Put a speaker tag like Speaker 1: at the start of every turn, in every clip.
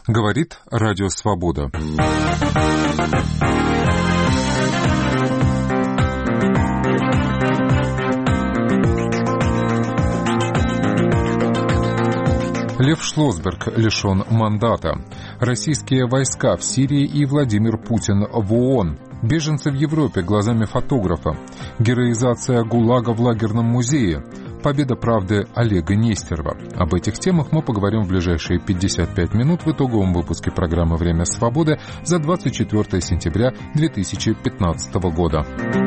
Speaker 1: Говорит Радио Свобода. Лев Шлосберг лишен мандата. Российские войска в Сирии и Владимир Путин в ООН. Беженцы в Европе глазами фотографа. Героизация ГУЛАГа в лагерном музее. Победа правды Олега Нестерова. Об этих темах мы поговорим в ближайшие 55 минут в итоговом выпуске программы «Время свободы» за 24 сентября 2015 года.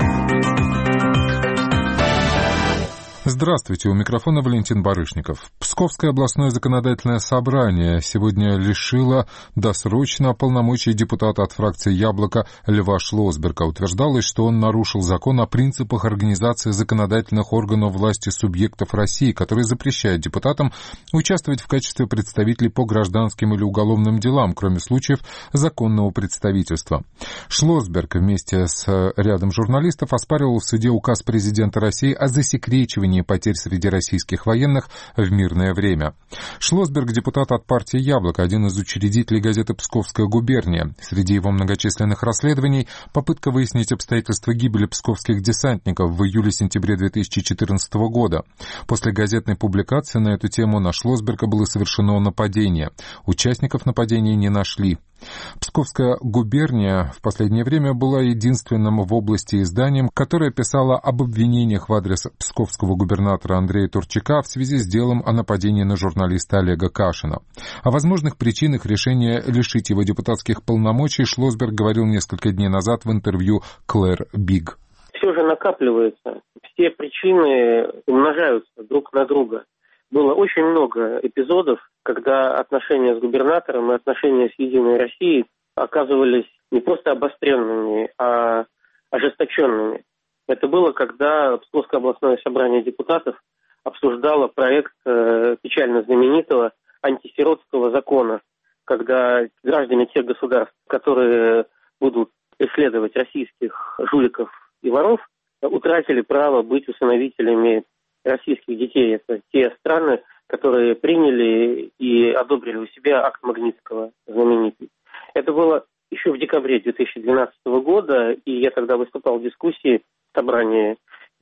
Speaker 1: Здравствуйте, у микрофона Валентин Барышников. Псковское областное законодательное собрание сегодня лишило досрочно полномочий депутата от фракции «Яблоко» Льва Шлосберга. Утверждалось, что он нарушил закон о принципах организации законодательных органов власти субъектов России, который запрещает депутатам участвовать в качестве представителей по гражданским или уголовным делам, кроме случаев законного представительства. Шлосберг вместе с рядом журналистов оспаривал в суде указ президента России о засекречивании потерь среди российских военных в мирное время. Шлосберг — депутат от партии «Яблоко», один из учредителей газеты «Псковская губерния». Среди его многочисленных расследований — попытка выяснить обстоятельства гибели псковских десантников в июле-сентябре 2014 года. После газетной публикации на эту тему на Шлосберга было совершено нападение. Участников нападения не нашли. Псковская губерния в последнее время была единственным в области изданием, которое писало об обвинениях в адрес псковского губернатора Андрея Турчака в связи с делом о нападении на журналиста Олега Кашина. О возможных причинах решения лишить его депутатских полномочий Шлосберг говорил несколько дней назад в интервью Клэр Биг.
Speaker 2: Все же накапливается, все причины умножаются друг на друга. Было очень много эпизодов, когда отношения с губернатором и отношения с «Единой Россией» оказывались не просто обостренными, а ожесточенными. Это было, когда Псковское областное собрание депутатов обсуждало проект печально знаменитого антисиротского закона, когда граждане тех государств, которые будут исследовать российских жуликов и воров, утратили право быть усыновителями российских детей. Это те страны, которые приняли и одобрили у себя акт Магнитского знаменитый. Это было еще в декабре 2012 года, и я тогда выступал в дискуссии в собрании,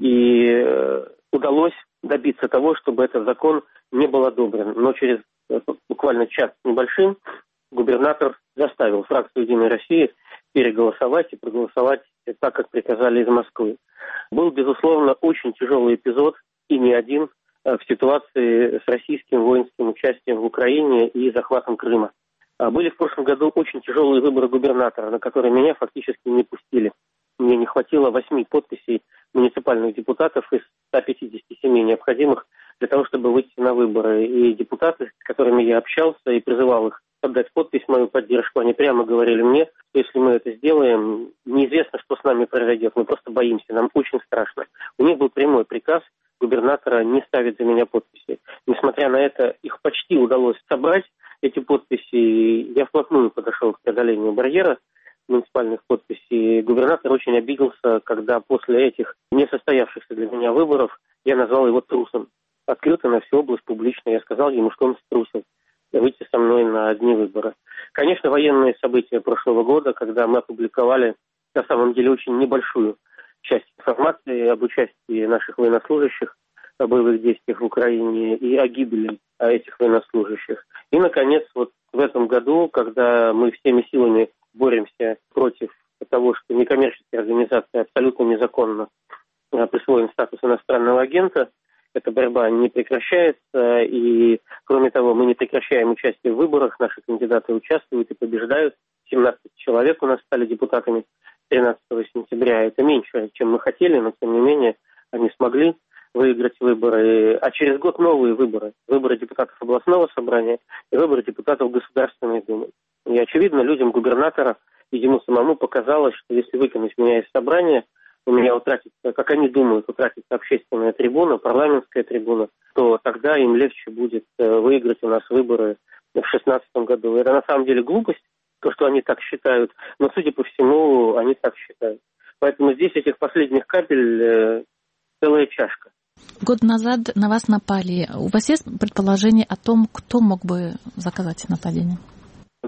Speaker 2: и удалось добиться того, чтобы этот закон не был одобрен. Но через буквально час с небольшим губернатор заставил фракцию «Единой России» переголосовать и проголосовать так, как приказали из Москвы. Был, безусловно, очень тяжелый эпизод, и не один, в ситуации с российским воинским участием в Украине и захватом Крыма. Были в прошлом году очень тяжелые выборы губернатора, на которые меня фактически не пустили. Мне не хватило 8 подписей муниципальных депутатов из 157 необходимых для того, чтобы выйти на выборы. И депутаты, с которыми я общался и призывал их отдать подпись в мою поддержку, они прямо говорили мне, что если мы это сделаем, неизвестно, что с нами произойдет. Мы просто боимся, нам очень страшно. У них был прямой приказ губернатора не ставить за меня подписи. Несмотря на это, их почти удалось собрать, эти подписи. Я вплотную подошел к преодолению барьера муниципальных подписей. Губернатор очень обиделся, когда после этих несостоявшихся для меня выборов я назвал его трусом. Открыто на всю область публично я сказал ему, что он струсил выйти со мной на дни выбора. Конечно, военные события прошлого года, когда мы опубликовали на самом деле очень небольшую часть информации об участии наших военнослужащих в боевых действиях в Украине и о гибели этих военнослужащих. И, наконец, вот в этом году, когда мы всеми силами боремся против того, что некоммерческие организации абсолютно незаконно присвоен статус иностранного агента, эта борьба не прекращается, и, кроме того, мы не прекращаем участие в выборах, наши кандидаты участвуют и побеждают. 17 человек у нас стали депутатами 13 сентября. Это меньше, чем мы хотели, но, тем не менее, они смогли выиграть выборы. А через год новые выборы. Выборы депутатов областного собрания и выборы депутатов Государственной Думы. И, очевидно, людям губернатора и ему самому показалось, что если выкинуть меня из собрания, у меня утратится, как они думают, утратится общественная трибуна, парламентская трибуна, то тогда им легче будет выиграть у нас выборы в 2016 году. Это на самом деле глупость, то, что они так считают, но, судя по всему, они так считают. Поэтому здесь этих последних капель целая чашка.
Speaker 3: Год назад на вас напали. У вас есть предположение о том, кто мог бы заказать нападение?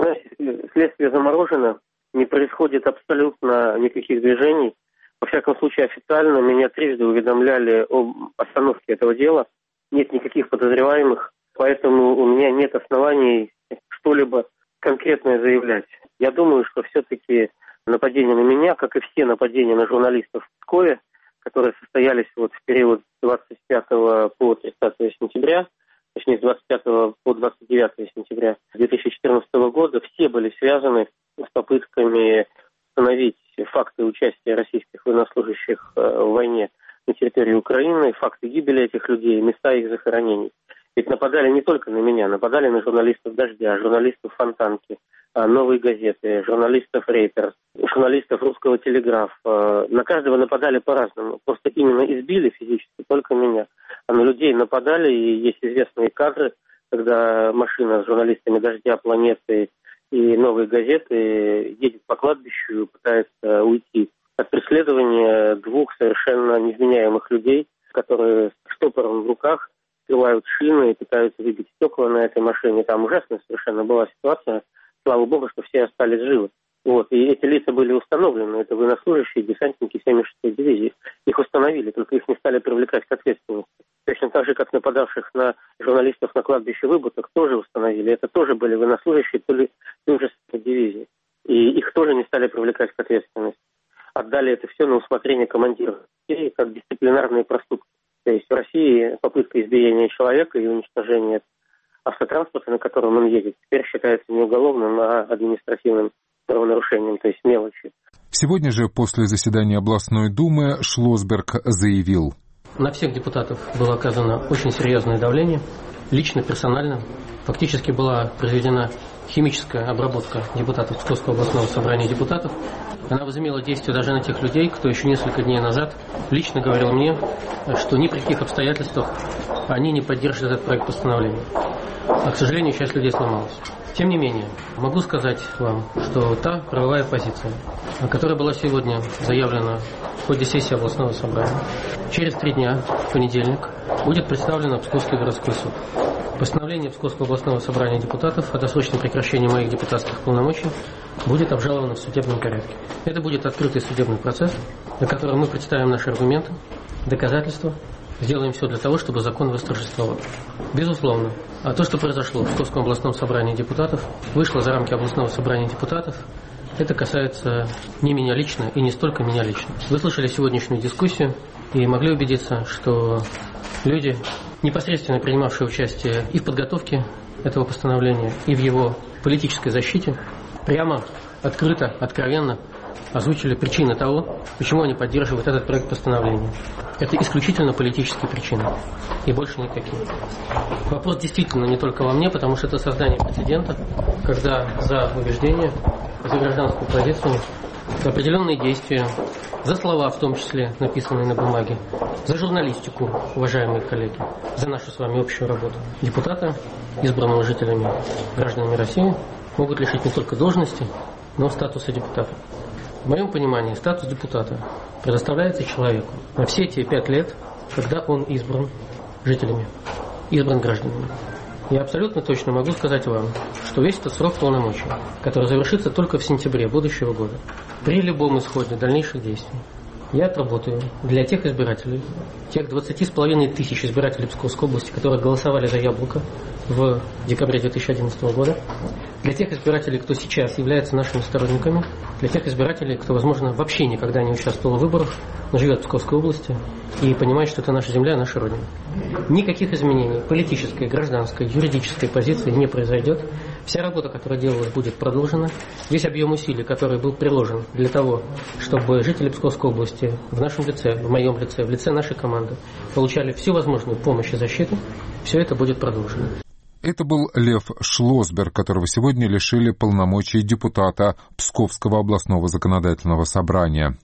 Speaker 2: следствие заморожено, не происходит абсолютно никаких движений. Во всяком случае, официально меня трижды уведомляли об остановке этого дела. Нет никаких подозреваемых, поэтому у меня нет оснований что-либо конкретное заявлять. Я думаю, что все-таки нападение на меня, как и все нападения на журналистов в Пскове, которые состоялись в период с 25 по 30 сентября, точнее с 25 по 29 сентября 2014 года, все были связаны с попытками установить факты участия российских военнослужащих в войне на территории Украины, факты гибели этих людей, места их захоронений. Ведь нападали не только на меня, нападали на журналистов «Дождя», журналистов «Фонтанки», «Новой газеты», журналистов «Рейтерс», журналистов «Русского телеграфа». На каждого нападали по-разному. Просто именно избили физически только меня. А на людей нападали, и есть известные кадры, когда машина с журналистами «Дождя», «Планеты» и «Новой газеты» едет по кладбищу и пытается уйти от преследования двух совершенно невменяемых людей, которые с штопором в руках открывают шины и пытаются выбить стекла на этой машине. Там ужасная совершенно была ситуация. Слава богу, что все остались живы. И эти лица были установлены. Это военнослужащие, десантники 76-й дивизии. Их установили, только их не стали привлекать к ответственности. Точно так же, как нападавших на журналистов на кладбище Выбуток тоже установили. Это тоже были военнослужащие той же дивизии. И их тоже не стали привлекать к ответственности. Отдали это все на усмотрение командиров как дисциплинарные проступки. То есть в России попытка избиения человека и уничтожения автотранспорта, на котором он едет, теперь считается не уголовным, а административным правонарушением, то есть мелочью.
Speaker 1: Сегодня же после заседания областной думы Шлосберг заявил:
Speaker 4: на всех депутатов было оказано очень серьезное давление, лично, персонально. Фактически была произведена химическая обработка депутатов Псковского областного собрания депутатов. Она возымела действие даже на тех людей, кто еще несколько дней назад лично говорил мне, что ни при каких обстоятельствах они не поддержат этот проект постановления. А, к сожалению, часть людей сломалась. Тем не менее, могу сказать вам, что та правовая позиция, которая была сегодня заявлена в ходе сессии областного собрания, через 3 дня, в понедельник, будет представлена в Псковский городской суд. Постановление Псковского областного собрания депутатов о досрочном прекращении моих депутатских полномочий будет обжаловано в судебном порядке. Это будет открытый судебный процесс, на котором мы представим наши аргументы, доказательства, сделаем все для того, чтобы закон восторжествовал. Безусловно, а то, что произошло в Псковском областном собрании депутатов, вышло за рамки областного собрания депутатов. Это касается не меня лично и не столько меня лично. Вы слышали сегодняшнюю дискуссию и могли убедиться, что люди, непосредственно принимавшие участие и в подготовке этого постановления, и в его политической защите, прямо, открыто, откровенно озвучили причины того, почему они поддерживают этот проект постановления. Это исключительно политические причины, и больше никакие. Вопрос действительно не только во мне, потому что это создание прецедента, когда за убеждение, за гражданскую позицию, за определенные действия, за слова, в том числе написанные на бумаге, за журналистику, уважаемые коллеги, за нашу с вами общую работу. Депутата, избранного жителями, гражданами России, могут лишить не только должности, но и статуса депутата. В моем понимании, статус депутата предоставляется человеку на все те 5 лет, когда он избран жителями, избран гражданами. Я абсолютно точно могу сказать вам, что весь этот срок полномочий, который завершится только в сентябре будущего года, при любом исходе дальнейших действий, я отработаю для тех избирателей, тех 20,5 тысяч избирателей Псковской области, которые голосовали за «Яблоко» в декабре 2011 года, для тех избирателей, кто сейчас является нашими сторонниками, для тех избирателей, кто, возможно, вообще никогда не участвовал в выборах, но живет в Псковской области и понимает, что это наша земля, наша Родина. Никаких изменений политической, гражданской, юридической позиции не произойдет. Вся работа, которая делалась, будет продолжена. Весь объем усилий, который был приложен для того, чтобы жители Псковской области в нашем лице, в моем лице, в лице нашей команды получали всю возможную помощь и защиту, все это будет продолжено.
Speaker 1: Это был Лев Шлосберг, которого сегодня лишили полномочий депутата Псковского областного законодательного собрания.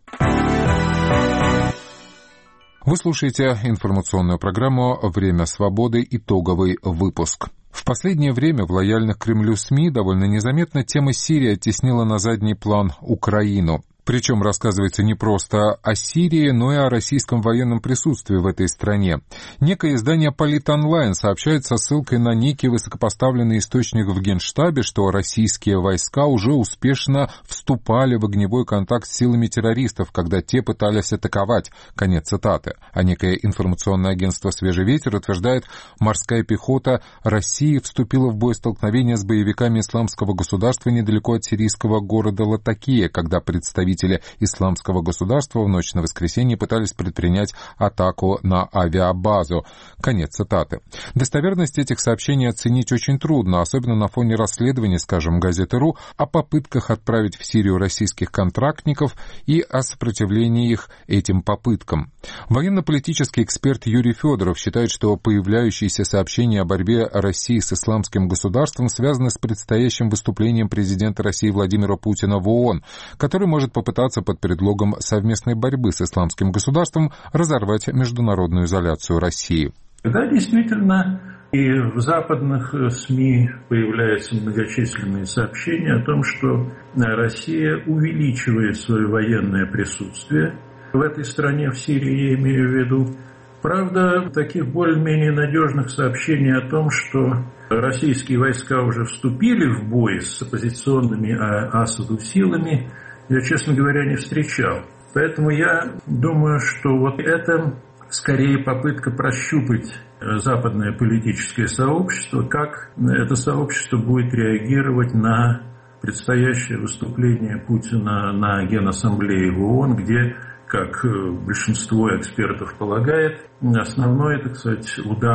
Speaker 1: Вы слушаете информационную программу «Время свободы. Итоговый выпуск». В последнее время в лояльных Кремлю СМИ довольно незаметно тема Сирии оттеснила на задний план Украину. Причем рассказывается не просто о Сирии, но и о российском военном присутствии в этой стране. Некое издание «Полит-онлайн» сообщает со ссылкой на некий высокопоставленный источник в Генштабе, что российские войска уже успешно вступали в огневой контакт с силами террористов, когда те пытались атаковать. Конец цитаты. А некое информационное агентство «Свежий ветер» утверждает, морская пехота России вступила в боестолкновение с боевиками Исламского государства недалеко от сирийского города Латакия, когда представители Исламского государства в ночь на воскресенье пытались предпринять атаку на авиабазу. Конец цитаты. Достоверность этих сообщений оценить очень трудно, особенно на фоне расследования, скажем, газеты.ру, о попытках отправить в Сирию российских контрактников и о сопротивлении их этим попыткам. Военно-политический эксперт Юрий Федоров считает, что появляющиеся сообщения о борьбе России с Исламским государством связаны с предстоящим выступлением президента России Владимира Путина в ООН, который может попытаться под предлогом совместной борьбы с Исламским государством разорвать международную изоляцию России.
Speaker 5: Да, действительно, и в западных СМИ появляются многочисленные сообщения о том, что Россия увеличивает свое военное присутствие в этой стране, в Сирии, я имею в виду. Правда, таких более-менее надежных сообщений о том, что российские войска уже вступили в бой с оппозиционными Асаду силами, я, честно говоря, не встречал. Поэтому я думаю, что вот это скорее попытка прощупать западное политическое сообщество, как это сообщество будет реагировать на предстоящее выступление Путина на Генассамблее в ООН, где, как большинство экспертов полагает, основной, так сказать,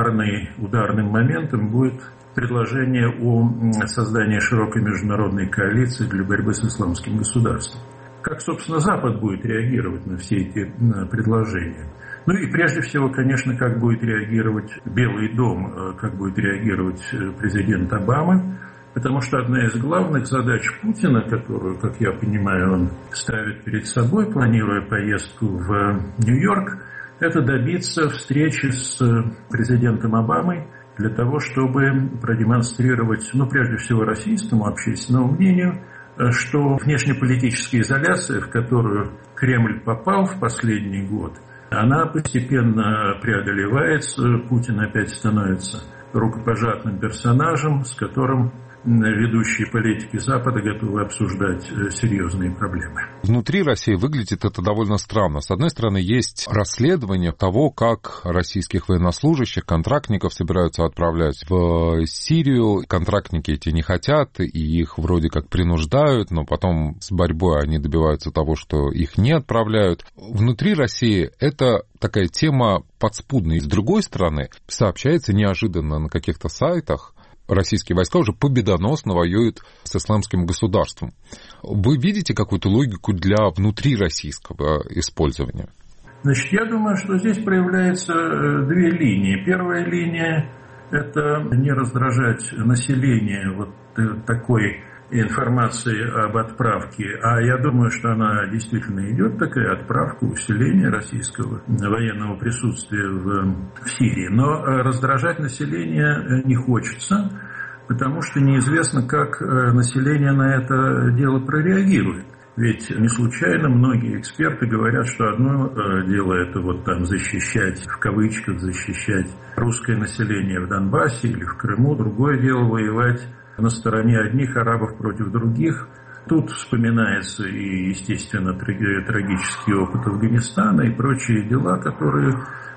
Speaker 5: ударным моментом будет предложение о создании широкой международной коалиции для борьбы с исламским государством. Как, собственно, Запад будет реагировать на все эти предложения? Ну и прежде всего, конечно, как будет реагировать Белый дом, как будет реагировать президент Обама, потому что одна из главных задач Путина, которую, как я понимаю, он ставит перед собой, планируя поездку в Нью-Йорк, это добиться встречи с президентом Обамой для того, чтобы продемонстрировать, прежде всего, российскому общественному мнению, что внешнеполитическая изоляция, в которую Кремль попал в последний год, она постепенно преодолевается, Путин опять становится рукопожатным персонажем, с которым ведущие политики Запада готовы обсуждать серьезные проблемы.
Speaker 1: Внутри России выглядит это довольно странно. С одной стороны, есть расследование того, как российских военнослужащих, контрактников собираются отправлять в Сирию. Контрактники эти не хотят, и их вроде как принуждают, но потом с борьбой они добиваются того, что их не отправляют. Внутри России это такая тема подспудная. С другой стороны, сообщается неожиданно на каких-то сайтах, российские войска уже победоносно воюют с исламским государством. Вы видите какую-то логику для внутрироссийского использования?
Speaker 5: Значит, я думаю, что здесь проявляются две линии. Первая линия – это не раздражать население вот такой информации об отправке, а я думаю, что она действительно идет, такая отправка, усиление российского военного присутствия в Сирии. Но раздражать население не хочется, потому что неизвестно, как население на это дело прореагирует. Ведь не случайно многие эксперты говорят, что одно дело это вот там защищать, в кавычках защищать русское население в Донбассе или в Крыму, другое дело воевать на стороне одних арабов против других. Тут вспоминается и, естественно, трагический опыт Афганистана и прочие дела, которые,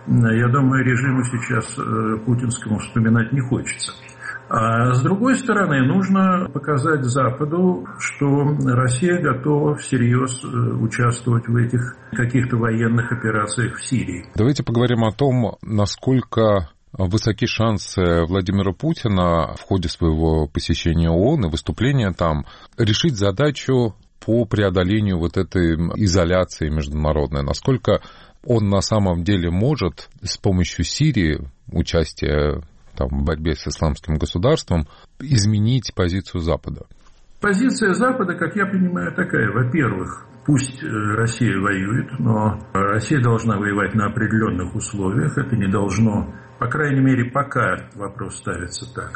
Speaker 5: я думаю, режиму сейчас путинскому вспоминать не хочется. А с другой стороны, нужно показать Западу, что Россия готова всерьез участвовать в этих каких-то военных операциях в Сирии.
Speaker 1: Давайте поговорим о том, насколько высоки шансы Владимира Путина в ходе своего посещения ООН и выступления там решить задачу по преодолению вот этой изоляции международной. Насколько он на самом деле может с помощью Сирии, участия в борьбе с исламским государством, изменить позицию Запада?
Speaker 5: Позиция Запада, как я понимаю, такая. Во-первых, пусть Россия воюет, но Россия должна воевать на определенных условиях. Это не должно, по крайней мере, пока вопрос ставится так,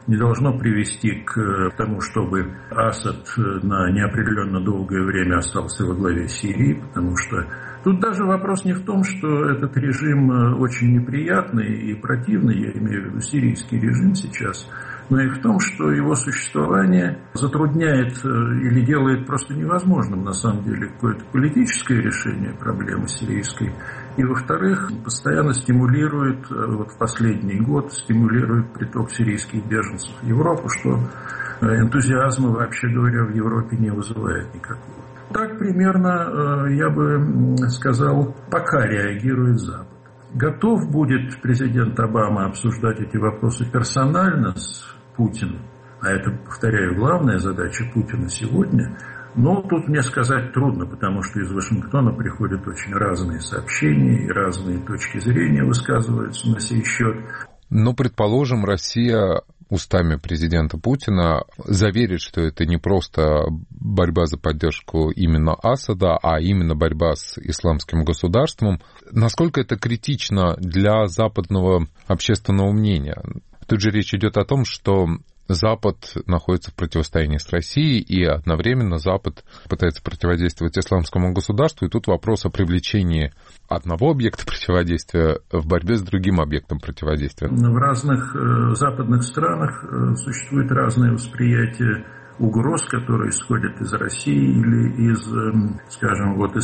Speaker 5: не должно привести к тому, чтобы Асад на неопределенно долгое время остался во главе Сирии, потому что тут даже вопрос не в том, что этот режим очень неприятный и противный, я имею в виду сирийский режим сейчас, но и в том, что его существование затрудняет или делает просто невозможным, на самом деле, какое-то политическое решение проблемы сирийской. И, во-вторых, постоянно стимулирует, вот в последний год, стимулирует приток сирийских беженцев в Европу, что энтузиазма, вообще говоря, в Европе не вызывает никакого. Так примерно, я бы сказал, пока реагирует Запад. Готов будет президент Обама обсуждать эти вопросы персонально с Путиным, а это, повторяю, главная задача Путина сегодня, но тут мне сказать трудно, потому что из Вашингтона приходят очень разные сообщения и разные точки зрения высказываются на сей счет.
Speaker 1: Но, предположим, Россия устами президента Путина заверит, что это не просто борьба за поддержку именно Асада, а именно борьба с исламским государством. Насколько это критично для западного общественного мнения? Тут же речь идет о том, что Запад находится в противостоянии с Россией, и одновременно Запад пытается противодействовать исламскому государству, и тут вопрос о привлечении одного объекта противодействия в борьбе с другим объектом противодействия.
Speaker 5: В разных западных странах существует разное восприятие угроз, которые исходят из России или из, скажем, вот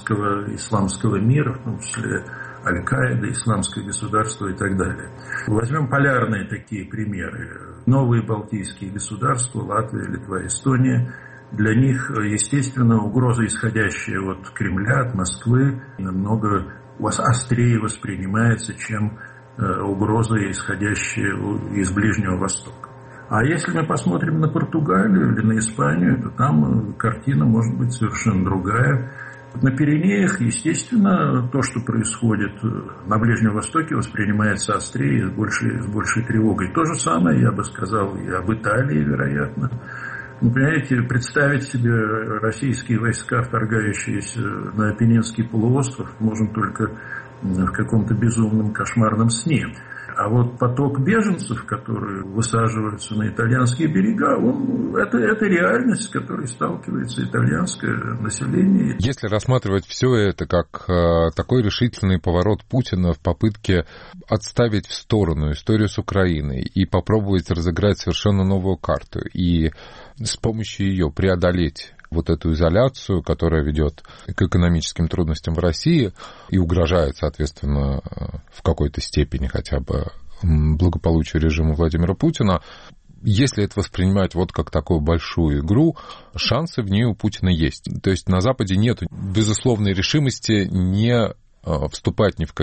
Speaker 5: исламского мира, в том числе Аль-Каида, исламское государство и так далее. Возьмем полярные такие примеры. Новые балтийские государства, Латвия, Литва, Эстония. Для них, естественно, угроза, исходящая от Кремля, от Москвы, намного острее воспринимается, чем угроза, исходящая из Ближнего Востока. А если мы посмотрим на Португалию или на Испанию, то там картина может быть совершенно другая. На Пиренеях, естественно, то, что происходит на Ближнем Востоке, воспринимается острее и с большей тревогой. То же самое, я бы сказал, и об Италии, вероятно. Вы понимаете, представить себе российские войска, вторгающиеся на Апеннинский полуостров, можно только в каком-то безумном кошмарном сне. А вот поток беженцев, которые высаживаются на итальянские берега, это реальность, с которой сталкивается итальянское население.
Speaker 1: Если рассматривать все это как такой решительный поворот Путина в попытке отставить в сторону историю с Украиной и попробовать разыграть совершенно новую карту, и с помощью ее преодолеть вот эту изоляцию, которая ведет к экономическим трудностям в России и угрожает, соответственно, в какой-то степени хотя бы благополучию режима Владимира Путина, если это воспринимать вот как такую большую игру, шансы в ней у Путина есть. То есть на Западе нет безусловной решимости не вступать ни в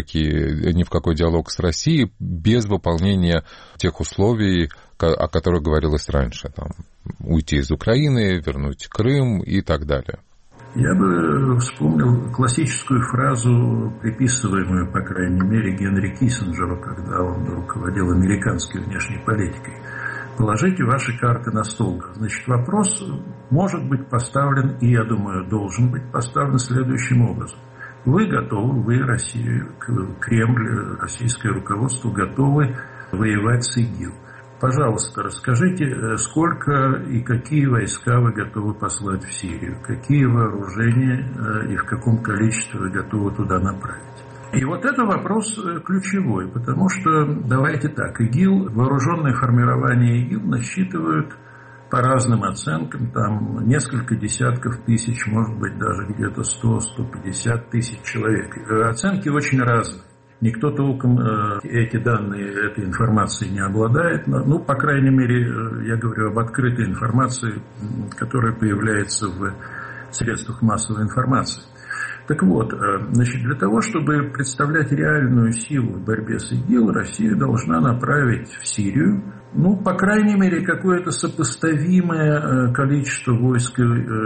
Speaker 1: какой диалог с Россией без выполнения тех условий, о которых говорилось раньше. Там, уйти из Украины, вернуть Крым и так далее.
Speaker 5: Я бы вспомнил классическую фразу, приписываемую, по крайней мере, Генри Киссинджеру, когда он руководил американской внешней политикой. Положите ваши карты на стол. Значит, вопрос может быть поставлен, и, я думаю, должен быть поставлен следующим образом. Вы готовы, вы, Россия, Кремль, российское руководство готовы воевать с ИГИЛ. Пожалуйста, расскажите, сколько и какие войска вы готовы послать в Сирию, какие вооружения и в каком количестве вы готовы туда направить. И вот это вопрос ключевой, потому что, давайте так, ИГИЛ, вооруженные формирования ИГИЛ насчитывают по разным оценкам, там несколько десятков тысяч, может быть, даже где-то 100-150 тысяч человек. Оценки очень разные. Никто толком эти данные, этой информацией не обладает. Ну, по крайней мере, я говорю об открытой информации, которая появляется в средствах массовой информации. Так вот, значит, для того, чтобы представлять реальную силу в борьбе с ИГИЛ, Россия должна направить в Сирию, ну, по крайней мере, какое-то сопоставимое количество войск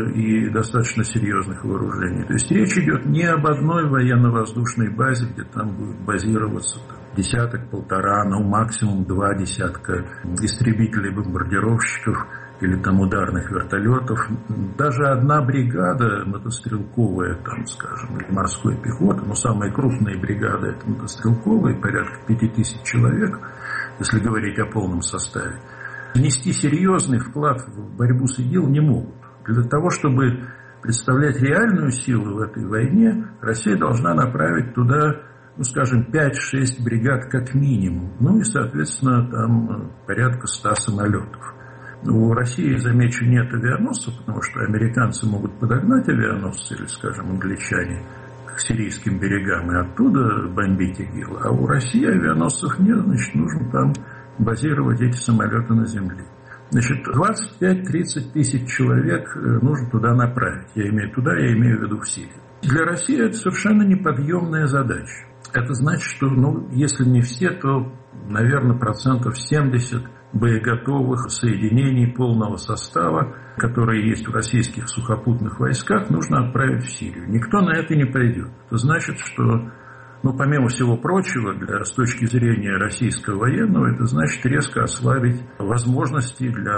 Speaker 5: и достаточно серьезных вооружений. То есть речь идет не об одной военно-воздушной базе, где там будет базироваться десяток-полтора, ну, максимум 2 десятка истребителей-бомбардировщиков или там ударных вертолетов. Даже одна бригада мотострелковая, там, скажем, или морской пехоты, но самые крупные бригады это мотострелковые, порядка 5000 человек, если говорить о полном составе. внести серьезный вклад в борьбу с ИГИЛ не могут. Для того, чтобы представлять реальную силу в этой войне, Россия должна направить туда, скажем, 5-6 бригад как минимум. И, соответственно, там порядка 100 самолетов. У России, замечу, нет авианосцев, потому что американцы могут подогнать авианосцы, или, скажем, англичане, к сирийским берегам и оттуда бомбить ИГИЛ. А у России авианосцев нет, значит, нужно там базировать эти самолеты на земле. Значит, 25-30 тысяч человек нужно туда направить. Я имею в виду в Сирию. Для России это совершенно неподъемная задача. Это значит, что, если не все, то, наверное, 70% боеготовых соединений полного состава, которые есть в российских сухопутных войсках, нужно отправить в Сирию. Никто на это не пойдет. Это значит, что, помимо всего прочего, с точки зрения российского военного, это значит резко ослабить возможности для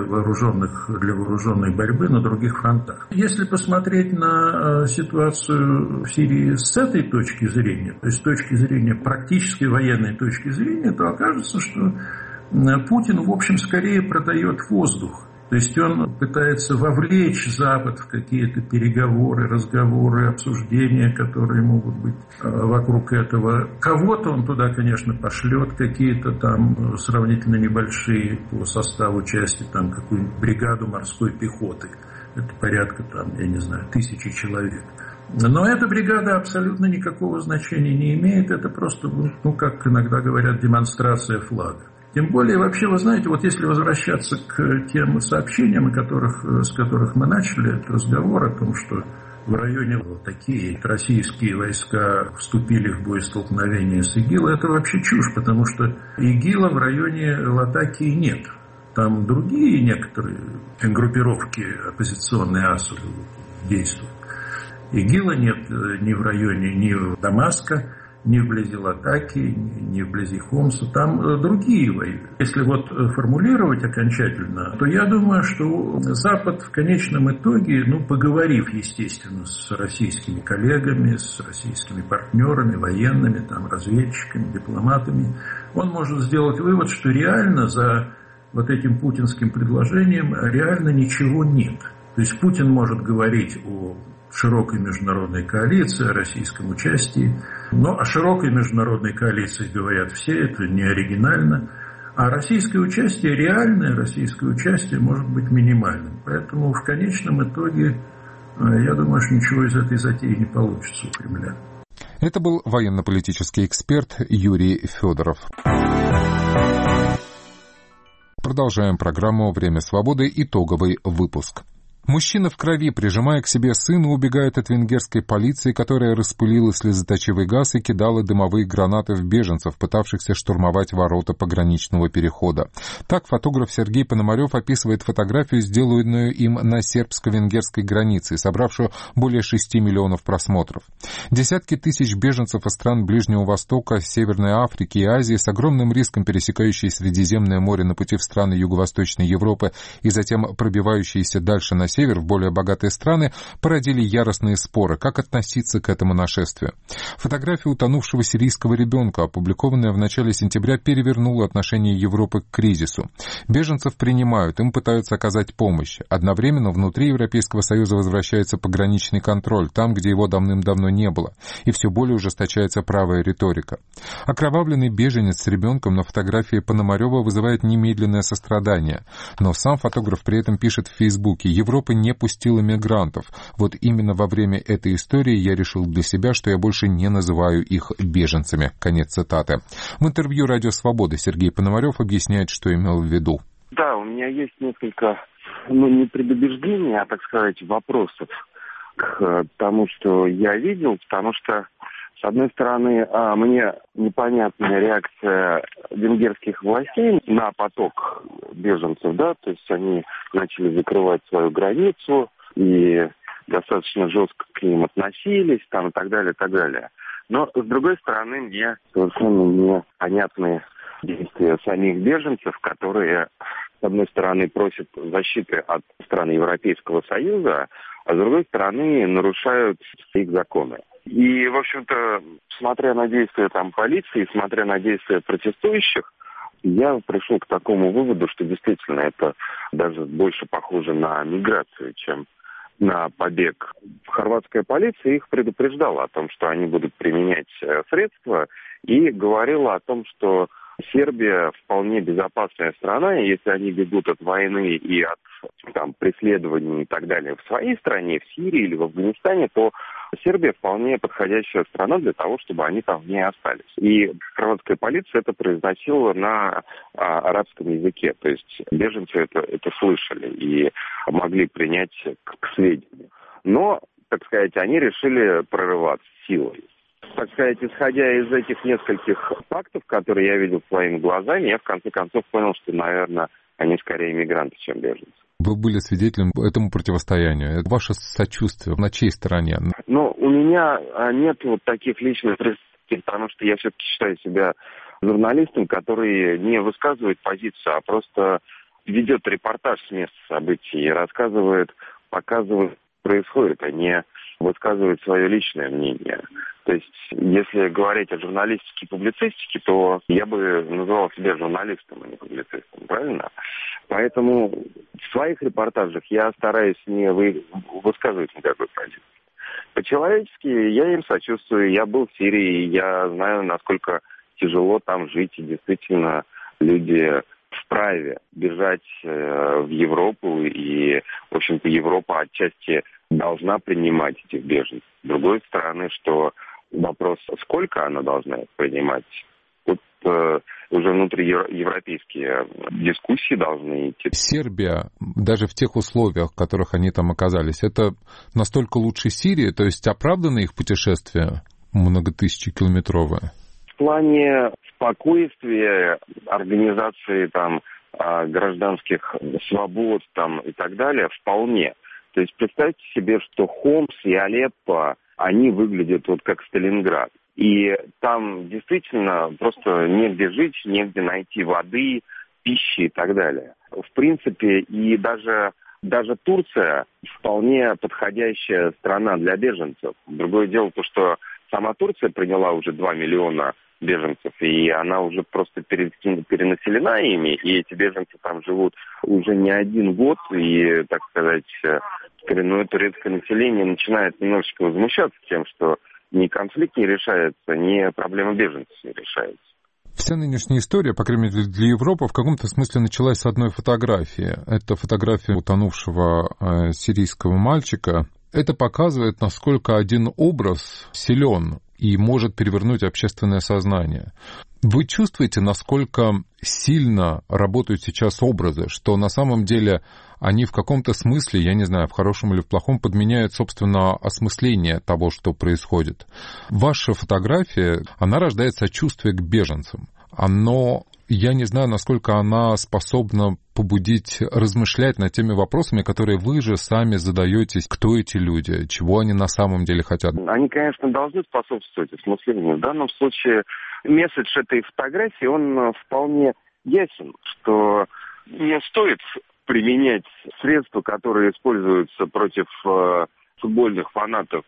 Speaker 5: вооруженной борьбы на других фронтах. Если посмотреть на ситуацию в Сирии с этой точки зрения, то есть с точки зрения практической военной точки зрения, то окажется, что Путин, в общем, скорее продает воздух. То есть он пытается вовлечь Запад в какие-то переговоры, разговоры, обсуждения, которые могут быть вокруг этого. Кого-то он туда, конечно, пошлет, какие-то там сравнительно небольшие по составу части, там какую-нибудь бригаду морской пехоты. Это порядка, 1000 человек. Но эта бригада абсолютно никакого значения не имеет. Это просто, как иногда говорят, демонстрация флага. Тем более, вообще, вы знаете, если возвращаться к тем сообщениям, с которых мы начали этот разговор, о том, что в районе такие российские войска вступили в боестолкновение с ИГИЛ, это вообще чушь, потому что ИГИЛа в районе Латакии нет. Там другие некоторые группировки оппозиционные АСУ действуют. ИГИЛа нет ни в районе Дамаска, ни вблизи Латакии, ни вблизи Хомса. Там другие воюют. Если формулировать окончательно, то я думаю, что Запад в конечном итоге, поговорив, естественно, с российскими коллегами, с российскими партнерами, военными, разведчиками, дипломатами, он может сделать вывод, что реально за этим путинским предложением реально ничего нет. То есть Путин может говорить о широкой международной коалиции, о российском участии. Но о широкой международной коалиции говорят все, это не оригинально. А российское участие, реальное российское участие, может быть минимальным. Поэтому в конечном итоге, я думаю, что ничего из этой затеи не получится у Кремля.
Speaker 1: Это был военно-политический эксперт Юрий Федоров. Продолжаем программу «Время свободы». Итоговый выпуск. Мужчина в крови, прижимая к себе сына, убегает от венгерской полиции, которая распылила слезоточивый газ и кидала дымовые гранаты в беженцев, пытавшихся штурмовать ворота пограничного перехода. Так фотограф Сергей Пономарев описывает фотографию, сделанную им на сербско-венгерской границе, собравшую более 6 миллионов просмотров. Десятки тысяч беженцев из стран Ближнего Востока, Северной Африки и Азии, с огромным риском пересекающие Средиземное море на пути в страны Юго-Восточной Европы и затем пробивающиеся дальше на север, в более богатые страны, породили яростные споры, как относиться к этому нашествию. Фотография утонувшего сирийского ребенка, опубликованная в начале сентября, перевернула отношение Европы к кризису. Беженцев принимают, им пытаются оказать помощь. Одновременно внутри Европейского Союза возвращается пограничный контроль, там, где его давным-давно не было, и все более ужесточается правая риторика. Окровавленный беженец с ребенком на фотографии Пономарева вызывает немедленное сострадание, но сам фотограф при этом пишет в Фейсбуке: «Европа не пустила мигрантов. Вот именно во время этой истории я решил для себя, что я больше не называю их беженцами». Конец цитаты. В интервью «Радио Свобода» Сергей Пономарев объясняет, что имел в виду.
Speaker 6: Да, у меня есть несколько, не предубеждений, а, так сказать, вопросов к тому, что я видел, потому что, с одной стороны, мне непонятная реакция венгерских властей на поток беженцев, да, то есть они начали закрывать свою границу и достаточно жестко к ним относились, там, и так далее, и так далее. Но, с другой стороны, мне совершенно непонятны действия самих беженцев, которые, с одной стороны, просят защиты от стран Европейского Союза, а с другой стороны, нарушают их законы. И, в общем-то, смотря на действия полиции, смотря на действия протестующих, я пришел к такому выводу, что действительно это даже больше похоже на миграцию, чем на побег. Хорватская полиция их предупреждала о том, что они будут применять средства, и говорила о том, что Сербия вполне безопасная страна, и если они бегут от войны и от преследований и так далее в своей стране, в Сирии или в Афганистане, то Сербия вполне подходящая страна для того, чтобы они там не остались. И хорватская полиция это произносила на арабском языке, то есть беженцы это слышали и могли принять к сведению. Но, так сказать, они решили прорываться силой. Так сказать, исходя из этих нескольких фактов, которые я видел своими глазами, я в конце концов понял, что, наверное, они скорее мигранты, чем беженцы.
Speaker 1: Вы были свидетелем этому противостоянию. Это ваше сочувствие на чьей стороне?
Speaker 6: Ну, у меня нет вот таких личных представлений, потому что я все-таки считаю себя журналистом, который не высказывает позицию, а просто ведет репортаж с места событий и рассказывает, показывает, что происходит, а не высказывает свое личное мнение. То есть, если говорить о журналистике и публицистике, то я бы называл себя журналистом, а не публицистом, правильно? Поэтому в своих репортажах я стараюсь не высказывать никакой позиции. По-человечески я им сочувствую. Я был в Сирии, и я знаю, насколько тяжело там жить, и действительно люди вправе бежать в Европу, и, в общем-то, Европа отчасти должна принимать этих беженцев. С другой стороны, что вопрос, сколько она должна их принимать, вот уже внутриевропейские дискуссии должны идти.
Speaker 1: Сербия, даже в тех условиях, в которых они там оказались, это настолько лучше Сирии, то есть оправдано их путешествие многотысячекилометровое?
Speaker 6: В плане спокойствия, организации там гражданских свобод там и так далее вполне. То есть представьте себе, что Хомс и Алеппо, они выглядят вот как Сталинград. И там действительно просто негде жить, негде найти воды, пищи и так далее. В принципе, и даже Турция вполне подходящая страна для беженцев. Другое дело то, что сама Турция приняла уже 2 миллиона беженцев, и она уже просто перенаселена ими, и эти беженцы там живут уже не один год, и, так сказать, коренное турецкое население начинает немножечко возмущаться тем, что ни конфликт не решается, ни проблема беженцев не решается.
Speaker 1: Вся нынешняя история, по крайней мере для Европы, в каком-то смысле началась с одной фотографии. Это фотография утонувшего сирийского мальчика. Это показывает, насколько один образ силен и может перевернуть общественное сознание. Вы чувствуете, насколько сильно работают сейчас образы, что на самом деле они в каком-то смысле, я не знаю, в хорошем или в плохом, подменяют, собственно, осмысление того, что происходит. Ваша фотография, она рождает сочувствие к беженцам. Я не знаю, насколько она способна побудить размышлять над теми вопросами, которые вы же сами задаетесь. Кто эти люди? Чего они на самом деле хотят?
Speaker 6: Они, конечно, должны способствовать осмыслению. В данном случае месседж этой фотографии, он вполне ясен, что не стоит применять средства, которые используются против футбольных фанатов,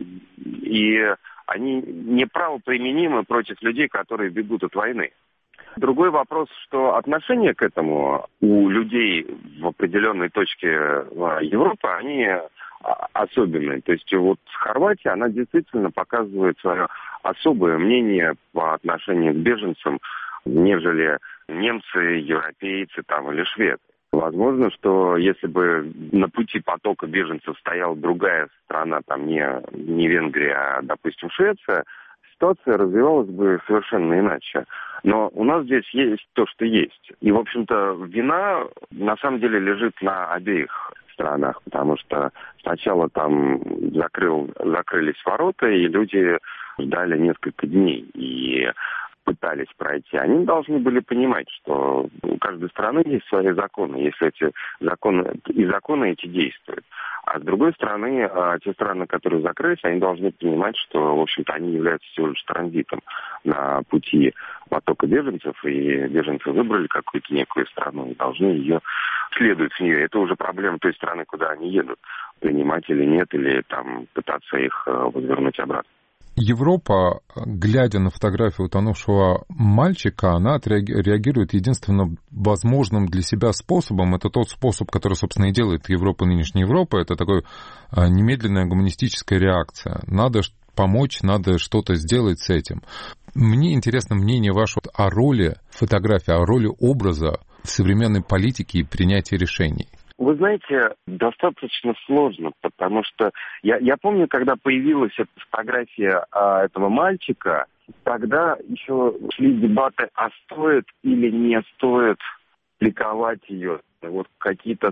Speaker 6: и они неправоприменимы против людей, которые бегут от войны. Другой вопрос, что отношение к этому у людей в определенной точке Европы, они особенные. То есть вот Хорватия, она действительно показывает свое особое мнение по отношению к беженцам, нежели немцы, европейцы там, или шведы. Возможно, что если бы на пути потока беженцев стояла другая страна, там не Венгрия, а, допустим, Швеция, ситуация развивалась бы совершенно иначе. Но у нас здесь есть то, что есть. И, в общем-то, вина на самом деле лежит на обеих странах, потому что сначала там закрылись ворота, и люди ждали несколько дней и пытались пройти. Они должны были понимать, что у каждой страны есть свои законы, если эти законы эти действуют. А с другой стороны, те страны, которые закрылись, они должны понимать, что, в общем-то, они являются всего лишь транзитом на пути потока беженцев, и беженцы выбрали какую-то некую страну и должны следовать в нее. Это уже проблема той страны, куда они едут, принимать или нет, или там пытаться их возвернуть обратно.
Speaker 1: Европа, глядя на фотографию утонувшего мальчика, она реагирует единственно возможным для себя способом. Это тот способ, который, собственно, и делает Европу нынешней Европой. Это такая немедленная гуманистическая реакция. Надо помочь, надо что-то сделать с этим. Мне интересно мнение ваше о роли фотографии, о роли образа в современной политике и принятии решений.
Speaker 6: Вы знаете, достаточно сложно, потому что я помню, когда появилась эта фотография этого мальчика, тогда еще шли дебаты, а стоит или не стоит публиковать ее. Вот в каких-то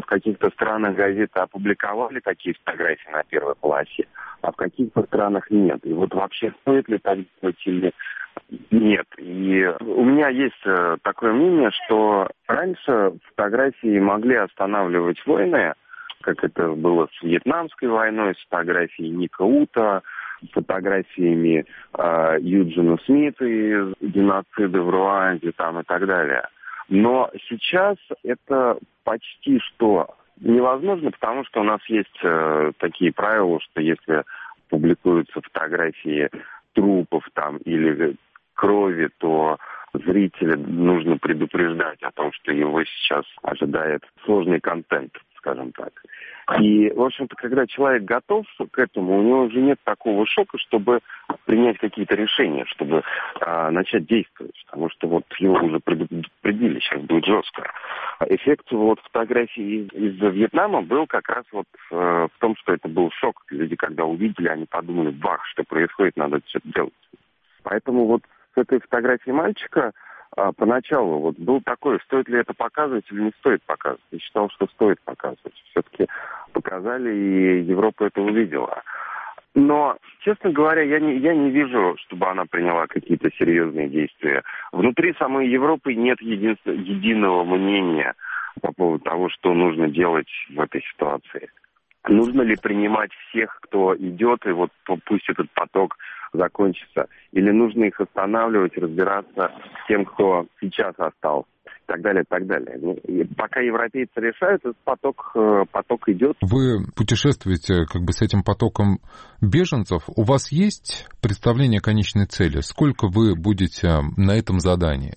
Speaker 6: странах газеты опубликовали такие фотографии на первой полосе, а в каких-то странах нет. И вот вообще стоит ли так делать или нет. И у меня есть такое мнение, что раньше фотографии могли останавливать войны, как это было с Вьетнамской войной, с фотографией Ника Ута, фотографиями Юджина Смита из геноцида в Руанде там, и так далее. Но сейчас это почти что невозможно, потому что у нас есть такие правила, что если публикуются фотографии трупов там или крови, то зрителя нужно предупреждать о том, что его сейчас ожидает сложный контент, скажем так. И, в общем-то, когда человек готов к этому, у него уже нет такого шока, чтобы принять какие-то решения, чтобы начать действовать. Потому что вот его уже предупредили, сейчас будет жестко. Эффект вот фотографии из Вьетнама был как раз вот в том, что это был шок. Люди, когда увидели, они подумали, бах, что происходит, надо что-то делать. Поэтому вот с этой фотографией мальчика поначалу вот был такой, стоит ли это показывать или не стоит показывать. Я считал, что стоит показывать. Все-таки показали, и Европа это увидела. Но, честно говоря, я не вижу, чтобы она приняла какие-то серьезные действия. Внутри самой Европы нет единого мнения по поводу того, что нужно делать в этой ситуации. Нужно ли принимать всех, кто идет, и вот пусть этот поток закончится, или нужно их останавливать, разбираться с тем, кто сейчас остался, и так далее, и так далее. И пока европейцы решают, этот поток идет.
Speaker 1: Вы путешествуете как бы с этим потоком беженцев. У вас есть представление о конечной цели? Сколько вы будете на этом задании?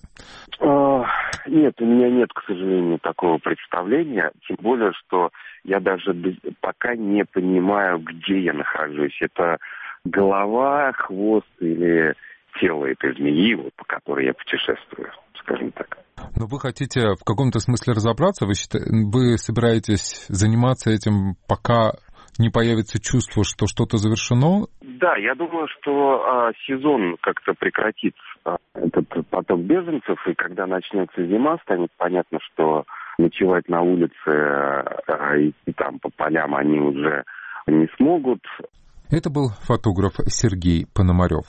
Speaker 6: Нет, у меня нет, к сожалению, такого представления. Тем более, что я даже пока не понимаю, где я нахожусь. Это голова, хвост или тело этой змеи, вот, по которой я путешествую, скажем так.
Speaker 1: Но вы хотите в каком-то смысле разобраться? Вы собираетесь заниматься этим, пока не появится чувство, что что-то завершено?
Speaker 6: Да, я думаю, что сезон как-то прекратится, этот поток беженцев, и когда начнется зима, станет понятно, что ночевать на улице и там по полям они уже не смогут.
Speaker 1: Это был фотограф Сергей Пономарев.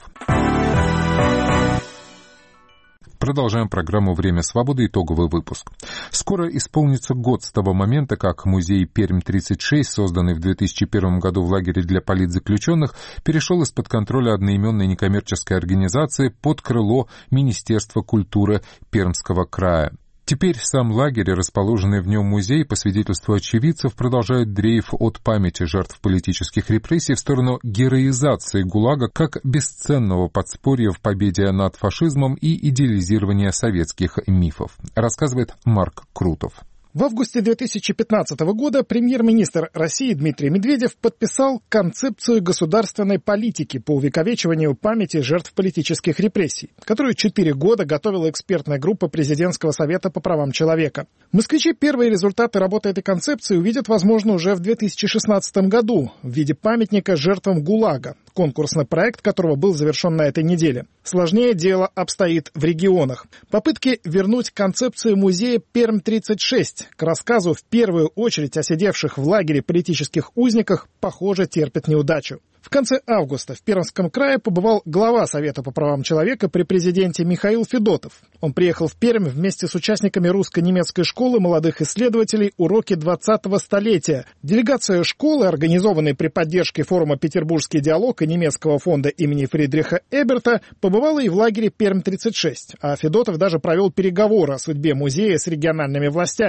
Speaker 1: Продолжаем программу «Время свободы», итоговый выпуск. Скоро исполнится год с того момента, как музей Пермь-36, созданный в 2001 году в лагере для политзаключенных, перешел из-под контроля одноименной некоммерческой организации под крыло Министерства культуры Пермского края. Теперь сам лагерь и расположенный в нем музей, по свидетельству очевидцев, продолжают дрейф от памяти жертв политических репрессий в сторону героизации ГУЛАГа как бесценного подспорья в победе над фашизмом и идеализирования советских мифов, рассказывает Марк Крутов.
Speaker 7: В августе 2015 года премьер-министр России Дмитрий Медведев подписал концепцию государственной политики по увековечиванию памяти жертв политических репрессий, которую 4 года готовила экспертная группа Президентского совета по правам человека. Москвичи первые результаты работы этой концепции увидят, возможно, уже в 2016 году в виде памятника жертвам ГУЛАГа, конкурсный проект которого был завершен на этой неделе. Сложнее дело обстоит в регионах. Попытки вернуть концепцию музея Пермь-36 к рассказу в первую очередь о сидевших в лагере политических узниках, похоже, терпят неудачу. В конце августа в Пермском крае побывал глава Совета по правам человека при президенте Михаил Федотов. Он приехал в Пермь вместе с участниками русско-немецкой школы молодых исследователей «Уроки 20-го столетия». Делегация школы, организованной при поддержке форума «Петербургский диалог» и немецкого фонда имени Фридриха Эберта, побывала и в лагере Пермь-36, а Федотов даже провел переговоры о судьбе музея с региональными властями.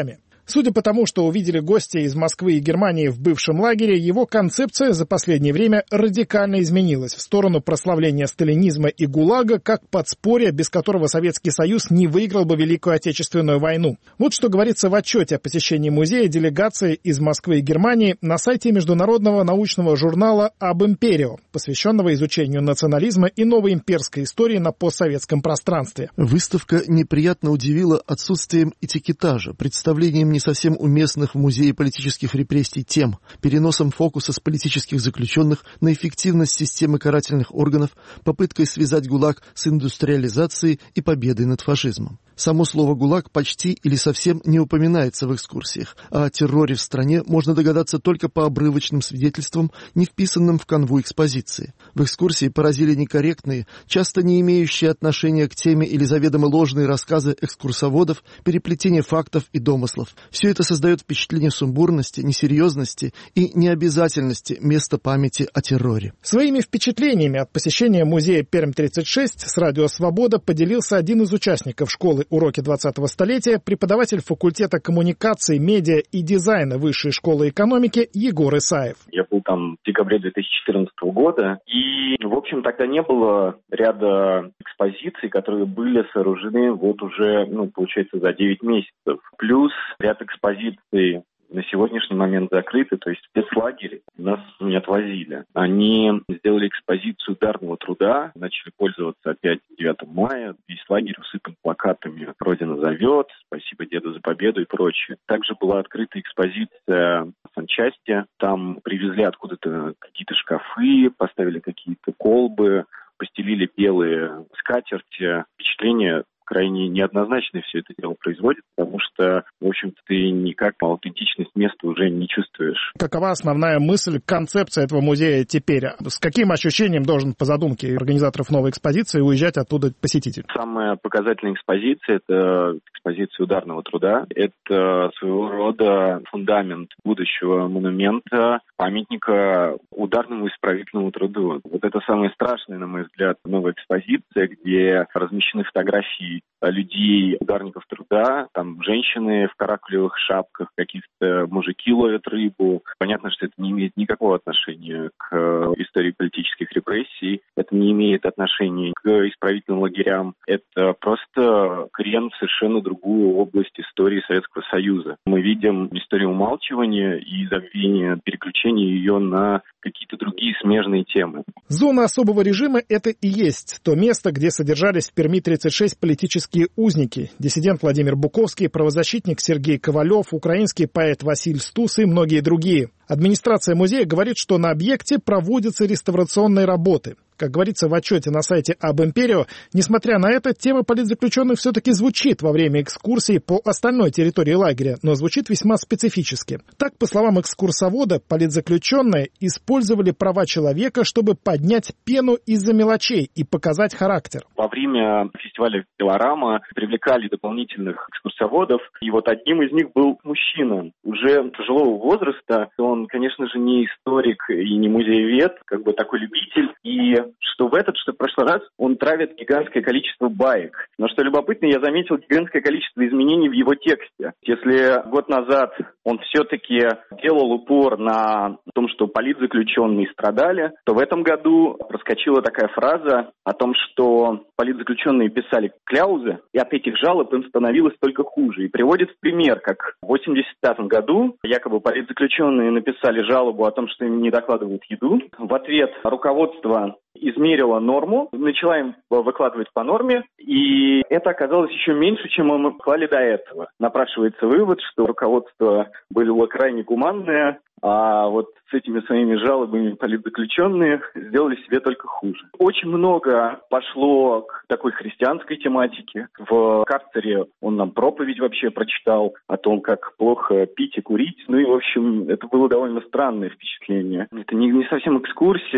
Speaker 7: Судя по тому, что увидели гости из Москвы и Германии в бывшем лагере, его концепция за последнее время радикально изменилась в сторону прославления сталинизма и ГУЛАГа как подспорья, без которого Советский Союз не выиграл бы Великую Отечественную войну. Вот что говорится в отчете о посещении музея делегации из Москвы и Германии на сайте международного научного журнала «Об Империо», посвященного изучению национализма и новой имперской истории на постсоветском пространстве.
Speaker 8: Выставка неприятно удивила отсутствием этикетажа, представлением не совсем уместных в Музее политических репрессий тем, переносом фокуса с политических заключенных на эффективность системы карательных органов, попыткой связать ГУЛАГ с индустриализацией и победой над фашизмом. Само слово «ГУЛАГ» почти или совсем не упоминается в экскурсиях, а о терроре в стране можно догадаться только по обрывочным свидетельствам, не вписанным в канву экспозиции. В экскурсии поразили некорректные, часто не имеющие отношения к теме или заведомо ложные рассказы экскурсоводов, переплетение фактов и домыслов. Все это создает впечатление сумбурности, несерьезности и необязательности места памяти о терроре.
Speaker 7: Своими впечатлениями от посещения музея Пермь-36 с «Радио Свобода» поделился один из участников школы «Уроки 20-го столетия», преподаватель факультета коммуникации, медиа и дизайна Высшей школы экономики Егор Исаев.
Speaker 9: Я был там в декабре 2014 года, и, в общем, тогда не было ряда экспозиций, которые были сооружены вот уже, получается, за 9 месяцев. Плюс ряд экспозиций на сегодняшний момент закрыты, то есть спецлагерь нас не отвозили. Они сделали экспозицию ударного труда, начали пользоваться опять 9 мая, весь лагерь усыпан плакатами «Родина зовет», «Спасибо деду за победу» и прочее. Также была открыта экспозиция санчасти, там привезли откуда-то какие-то шкафы, поставили какие-то колбы, постелили белые скатерти. Впечатление крайне неоднозначно все это дело производит, потому что, в общем-то, ты никак аутентичность места уже не чувствуешь.
Speaker 7: Какова основная мысль, концепция этого музея теперь? С каким ощущением должен по задумке организаторов новой экспозиции уезжать оттуда посетитель?
Speaker 9: Самая показательная экспозиция – это экспозиция ударного труда. Это своего рода фундамент будущего монумента, памятника ударному исправительному труду. Вот это самая страшная, на мой взгляд, новая экспозиция, где размещены фотографии людей, ударников труда, там женщины в каракулевых шапках, каких-то мужики ловят рыбу. Понятно, что это не имеет никакого отношения к истории политических репрессий, это не имеет отношения к исправительным лагерям, это просто крен в совершенно другую область истории Советского Союза. Мы видим историю умалчивания и забвения, переключения ее на какие-то другие смежные темы.
Speaker 7: Зона особого режима – это и есть то место, где содержались в Перми-36 политические узники. Диссидент Владимир Буковский, правозащитник Сергей Ковалев, украинский поэт Василь Стус и многие другие. Администрация музея говорит, что на объекте проводятся реставрационные работы. Как говорится в отчете на сайте «Об Империо», несмотря на это, тема политзаключенных все-таки звучит во время экскурсии по остальной территории лагеря, но звучит весьма специфически. Так, по словам экскурсовода, политзаключенные использовали права человека, чтобы поднять пену из-за мелочей и показать характер.
Speaker 9: Во время фестиваля «Пилорама» привлекали дополнительных экскурсоводов, и вот одним из них был мужчина уже пожилого возраста. Он, конечно же, не историк и не музеевед, как бы такой любитель, и что в этот, что в прошлый раз он травит гигантское количество баек. Но что любопытно, я заметил гигантское количество изменений в его тексте. Если год назад он все-таки делал упор на том, что политзаключенные страдали, то в этом году проскочила такая фраза о том, что политзаключенные писали кляузы, и от этих жалоб им становилось только хуже. И приводит в пример, как в 1985 году якобы политзаключенные написали жалобу о том, что им не докладывают еду. В ответ руководство измерила норму, начала им выкладывать по норме, и это оказалось еще меньше, чем мы клали до этого. Напрашивается вывод, что руководство было крайне гуманное, а вот с этими своими жалобами политзаключенные сделали себе только хуже. Очень много пошло к такой христианской тематике. В карцере он нам проповедь вообще прочитал о том, как плохо пить и курить. Ну и, в общем, это было довольно странное впечатление. Это не совсем экскурсия,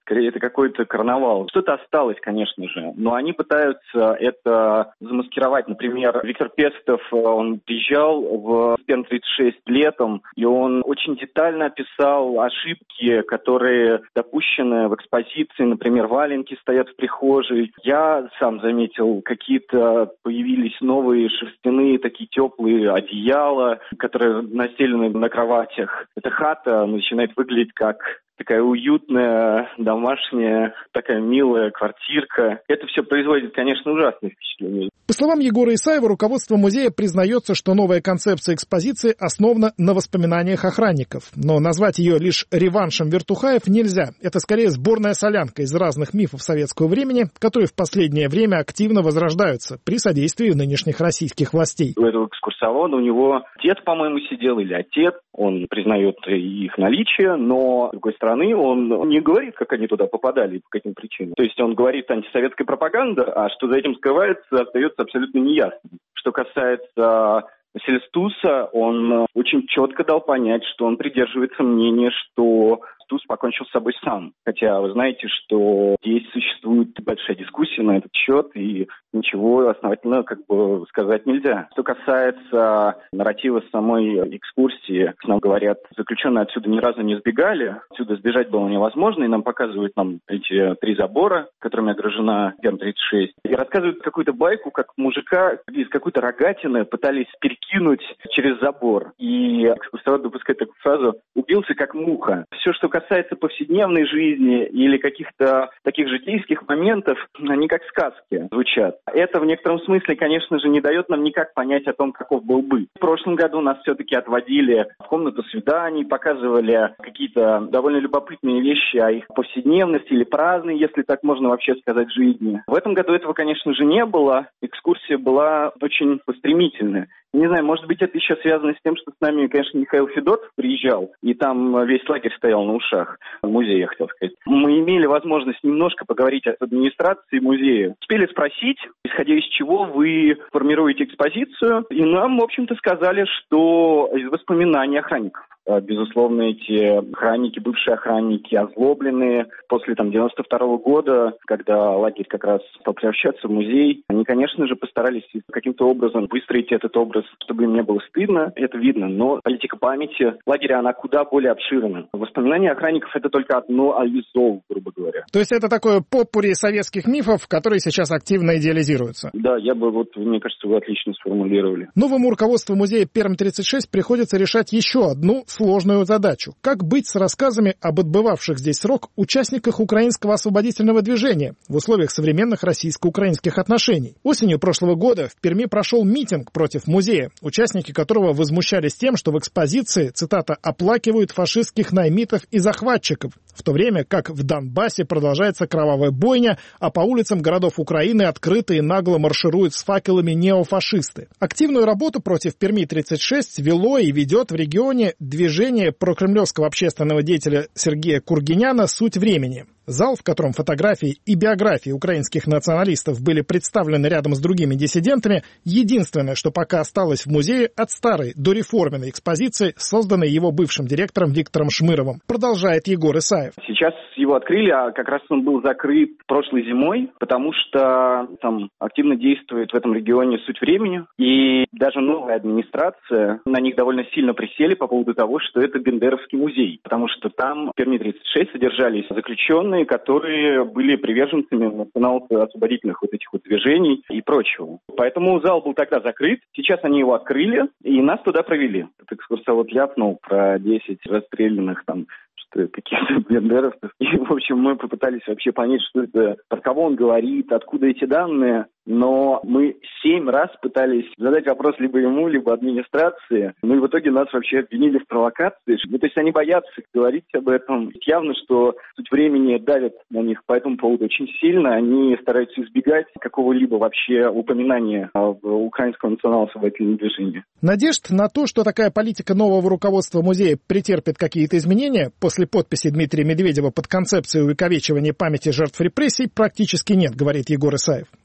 Speaker 9: Скорее, это какой-то карнавал. Что-то осталось, конечно же, но они пытаются это замаскировать. Например, Виктор Пестов, он приезжал в Пермь-36 летом, и он очень детально описал ошибки, которые допущены в экспозиции. Например, валенки стоят в прихожей. Я сам заметил, какие-то появились новые шерстяные такие теплые одеяла, которые настелены на кроватях. Эта хата начинает выглядеть как такая уютная, домашняя, такая милая квартирка. Это все производит, конечно, ужасное впечатление.
Speaker 7: По словам Егора Исаева, руководство музея признается, что новая концепция экспозиции основана на воспоминаниях охранников. Но назвать ее лишь реваншем Вертухаев нельзя. Это скорее сборная солянка из разных мифов советского времени, которые в последнее время активно возрождаются при содействии нынешних российских властей.
Speaker 9: У этого экскурсовода у него дед, по-моему, сидел, или отец. Он признает их наличие, но, с другой стороны, он не говорит, как они туда попадали и по каким причинам. То есть он говорит антисоветская пропаганда, а что за этим скрывается, остается абсолютно неясным. Что касается Василия Стуса, он очень четко дал понять, что он придерживается мнения, что Стус покончил с собой сам. Хотя вы знаете, что здесь существует большая дискуссия на этот счет, и ничего основательно сказать нельзя. Что касается нарратива самой экскурсии, нам говорят, заключенные отсюда ни разу не сбегали, отсюда сбежать было невозможно, и нам показывают эти 3 забора, которыми огражена Пермь-36, и рассказывают какую-то байку, как мужика из какой-то рогатины пытались перекинуть через забор. И экскурсовод допускает такую фразу «убился как муха». Все, что касается повседневной жизни или каких-то таких житейских моментов, они как сказки звучат. Это в некотором смысле, конечно же, не дает нам никак понять о том, каков был быт. В прошлом году нас все-таки отводили в комнату свиданий, показывали какие-то довольно любопытные вещи о их повседневности или праздной, если так можно вообще сказать, жизни. В этом году этого, конечно же, не было. Экскурсия была очень стремительная. Не знаю, может быть, это еще связано с тем, что с нами, конечно, Михаил Федотов приезжал, и там весь лагерь стоял на ушах. Музей, я хотел сказать. Мы имели возможность немножко поговорить с администрацией музея. Успели спросить, исходя из чего вы формируете экспозицию, и нам, в общем-то, сказали, что из воспоминаний охранников. Безусловно, эти охранники, бывшие охранники, озлобленные после 92-го года, когда лагерь как раз стал превращаться в музей, они, конечно же, постарались каким-то образом выстроить этот образ, чтобы им не было стыдно, это видно, но политика памяти лагеря, она куда более обширна. Воспоминания охранников — это только одно из зол, грубо говоря.
Speaker 7: То есть это такое поппури советских мифов, которые сейчас активно идеализируются?
Speaker 9: Да, мне кажется, вы отлично сформулировали.
Speaker 7: Новому руководству музея Пермь-36 приходится решать еще одну сложную задачу. Как быть с рассказами об отбывавших здесь срок участниках украинского освободительного движения в условиях современных российско-украинских отношений? Осенью прошлого года в Перми прошел митинг против музея, участники которого возмущались тем, что в экспозиции, цитата, «оплакивают фашистских наймитов и захватчиков», в то время как в Донбассе продолжается кровавая бойня, а по улицам городов Украины открыто и нагло маршируют с факелами неофашисты. Активную работу против Перми-36 вело и ведет в регионе движение прокремлевского общественного деятеля Сергея Кургиняна «Суть времени». Зал, в котором фотографии и биографии украинских националистов были представлены рядом с другими диссидентами, единственное, что пока осталось в музее от старой дореформенной экспозиции, созданной его бывшим директором Виктором Шмыровым. Продолжает Егор Исаев.
Speaker 9: Сейчас его открыли, а как раз он был закрыт прошлой зимой, потому что там активно действует в этом регионе «Суть времени». И даже новая администрация, на них довольно сильно присели по поводу того, что это Бендеровский музей. Потому что там в Перми-36 содержались заключенные, которые были приверженцами национал-освободительных этих движений и прочего. Поэтому зал был тогда закрыт. Сейчас они его открыли, и нас туда провели. Этот экскурсовод ляпнул про 10 расстрелянных каких-то бендеровцев. И, в общем, мы попытались вообще понять, что это, про кого он говорит, откуда эти данные. Но мы 7 раз пытались задать вопрос либо ему, либо администрации. Ну и в итоге нас вообще обвинили в провокации. То есть они боятся говорить об этом. Явно, что «Суть времени» давит на них по этому поводу очень сильно. Они стараются избегать какого-либо вообще упоминания об украинском национал-освободительном движении.
Speaker 7: Надежд на то, что такая политика нового руководства музея претерпит какие-то изменения после подписи Дмитрия Медведева под концепцией увековечивания памяти жертв репрессий, практически нет, говорит Егор Исаев.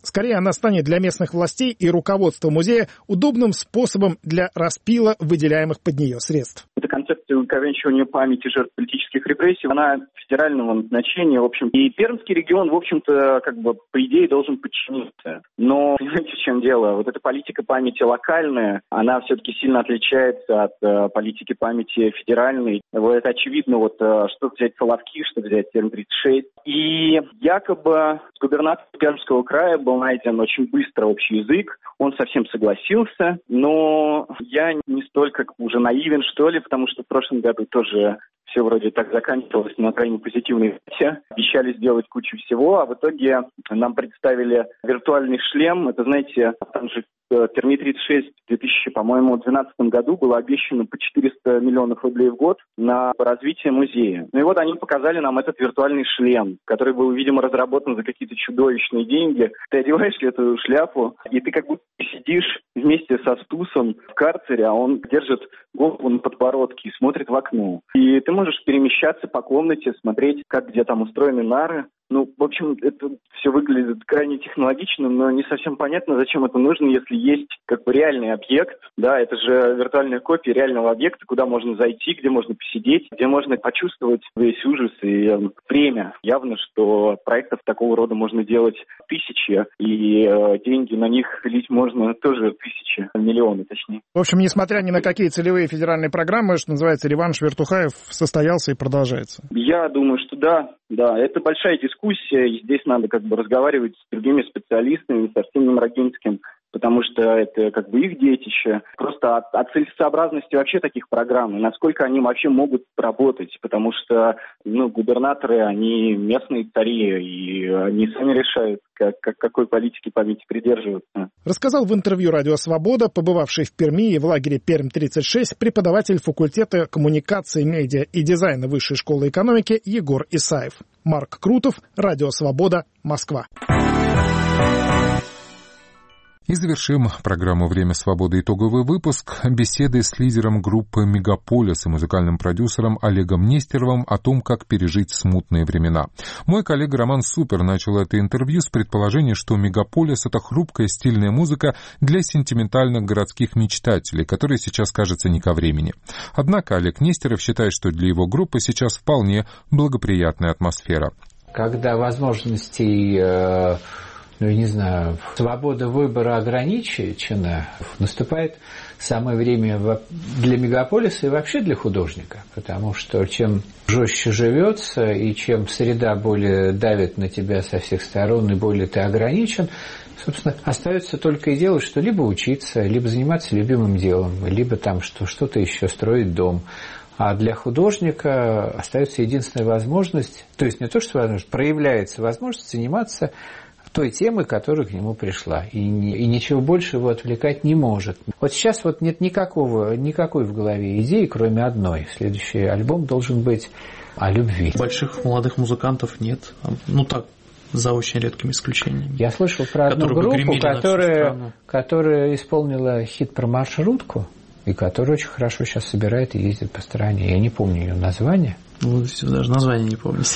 Speaker 7: Скорее, она станет для местных властей и руководства музея удобным способом для распила выделяемых под нее средств.
Speaker 9: Эта концепция увековечивания памяти жертв политических репрессий, она федерального назначения, в общем. И Пермский регион, в общем-то, по идее, должен подчиниться. Но, понимаете, в чем дело? Вот эта политика памяти локальная, она все-таки сильно отличается от политики памяти федеральной. Вот это очевидно, что взять Соловки, что взять Пермь-36. И якобы с губернатором Пермского края был найден очень быстро общий язык. Он совсем согласился, но я не столько уже наивен, что ли, потому что в прошлом году тоже все вроде так заканчивалось на крайне позитивной ноте. Обещали сделать кучу всего, а в итоге нам представили виртуальный шлем. Это, знаете, там же Перми-36 в 2012 году было обещано по 400 миллионов рублей в год на развитие музея. Ну и вот они показали нам этот виртуальный шлем, который был, видимо, разработан за какие-то чудовищные деньги. Ты одеваешь эту шляпу, и ты как будто сидишь вместе со Стусом в карцере, а он держит голову на подбородке и смотрит в окно. И ты можешь перемещаться по комнате, смотреть, где там устроены нары. Ну, в общем, это все выглядит крайне технологичным, но не совсем понятно, зачем это нужно, если есть реальный объект. Да, это же виртуальная копия реального объекта, куда можно зайти, где можно посидеть, где можно почувствовать весь ужас и время. Явно, что проектов такого рода можно делать тысячи, и деньги на них лить можно тоже тысячи, миллионы точнее.
Speaker 7: В общем, несмотря ни на какие целевые федеральные программы, что называется, реванш Вертухаев состоялся и продолжается.
Speaker 9: Я думаю, что да, это большая дискуссия, и здесь надо разговаривать с другими специалистами, с Арсением Рогинским, потому что это их детище. Просто о целесообразности вообще таких программ, и насколько они вообще могут работать, потому что губернаторы, они местные цари, и они сами решают, какой политики памяти придерживаться.
Speaker 7: Рассказал в интервью «Радио Свобода», побывавший в Перми и в лагере Пермь-36, преподаватель факультета коммуникации, медиа и дизайна Высшей школы экономики Егор Исаев. Марк Крутов, «Радио Свобода», Москва.
Speaker 1: И завершим программу «Время свободы» итоговый выпуск беседы с лидером группы «Мегаполис» и музыкальным продюсером Олегом Нестеровым о том, как пережить смутные времена. Мой коллега Роман Супер начал это интервью с предположения, что «Мегаполис» — это хрупкая стильная музыка для сентиментальных городских мечтателей, которые сейчас, кажется, не ко времени. Однако Олег Нестеров считает, что для его группы сейчас вполне благоприятная атмосфера.
Speaker 10: Когда возможностей... свобода выбора ограничена, наступает самое время для мегаполиса и вообще для художника, потому что чем жестче живется и чем среда более давит на тебя со всех сторон и более ты ограничен, собственно, остается только и делать, что либо учиться, либо заниматься любимым делом, либо там что-то еще строить дом. А для художника остается единственная возможность, то есть не то, что возможность, проявляется возможность заниматься той темы, которая к нему пришла. И ничего больше его отвлекать не может. Вот сейчас нет никакой в голове идеи, кроме одной. Следующий альбом должен быть о любви.
Speaker 11: Больших молодых музыкантов нет. За очень редкими исключениями.
Speaker 10: Я слышал про одну группу, которая исполнила хит про маршрутку, и которая очень хорошо сейчас собирает и ездит по стране. Я не помню ее название.
Speaker 11: Вы даже название не помните.